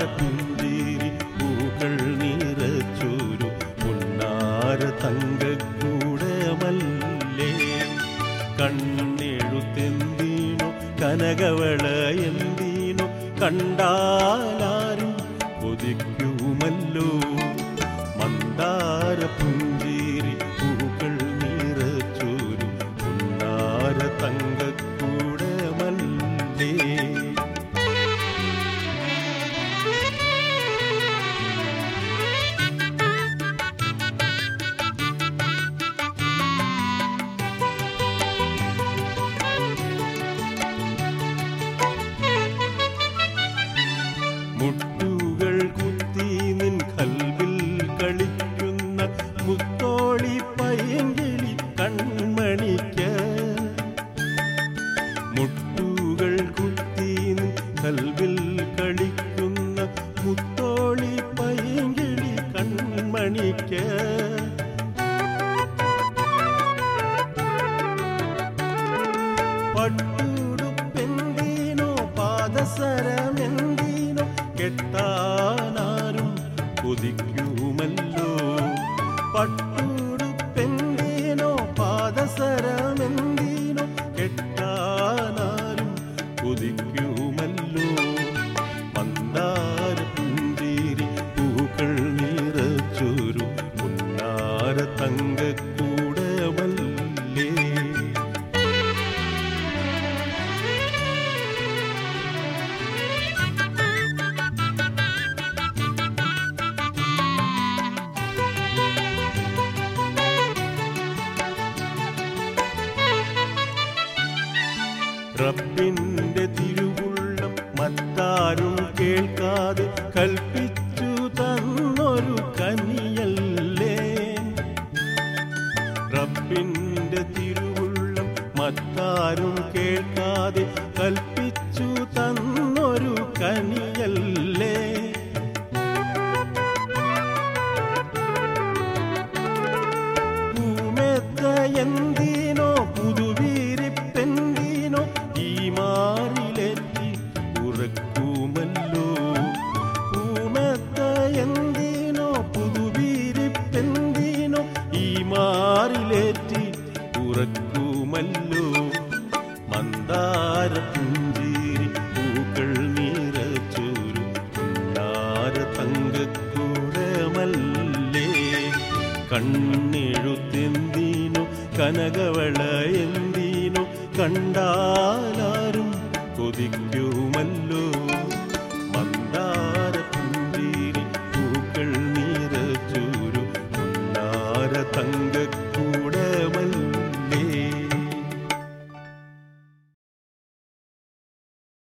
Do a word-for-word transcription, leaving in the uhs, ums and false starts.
പുഞ്ചിരി പൂക്കൾ നിറച്ചൊരു പൊന്നാര തങ്കക്കൂടമല്ലേ. കണ്ണെഴുത്തെന്തിനോ കനകവള എന്തിനോ കണ്ടാലാരും കൊതിക്കുമല്ലോ. മന്ദാര പുഞ്ചിരി പൂക്കൾ നിറച്ചൊരു പൊന്നാര തങ്കക്കൂടമല്ലേ. മുട്ടുകൾ കുത്തി നിൻ കൽവിൽ കളിക്കുന്ന മുത്തോളി പൈങ്കിളി കൺമണിക്ക്. മുട്ടുകൾ കുത്തി നിൻ കൽവിൽ കളിക്കുന്ന മുത്തോളി പൈങ്കിളി കൺമണിക്ക്. പട്ടുടുപ്പെന്തിനോ പാദസരമെന്തിനോ കെട്ടാനാരും കൊതിക്കുമല്ലോ. പട്ടുടുപ്പെന്തിനോ പാദസരമെന്തിനോ കെട്ടാനാരും കൊതിക്കുമല്ലോ. മന്ദാര പുഞ്ചിരി പൂക്കൾ നിറച്ചൊരു പൊന്നാര തങ്കക്കൂടമല്ലേ. റബ്ബിന്റെ തിരുവുള്ളം മറ്റാരും കേൾക്കാതെ കൽപ്പിച്ചു തന്നൊരു കനിയല്ലേ. റബ്ബിന്റെ തിരുവുള്ളം മറ്റാരും കേൾക്കാതെ കൽപ്പിച്ചു തന്നൊരു കനിയല്ലേ. പൂമെത്ത എന്തിനോ പുതുവീരിപ്പെന്തിനോ ഈ മാറിലെത്തി ഉറക്കുമല്ലോ. പൂമെത്ത എന്തിനോ പുതുവീരിപ്പെന്തിനോ ഈ മാറിലെത്തി ഉറക്കുമല്ലോ. മന്ദാര പുഞ്ചിരി പൂക്കൾ നിറച്ചൊരു പൊന്നാര തങ്കക്കൂടമല്ലേ. കണ്ണെഴുത്തെന്തിനോ കനകവള എന്തിനോ കണ്ടാലാരും കൊതിക്കുമല്ലോ.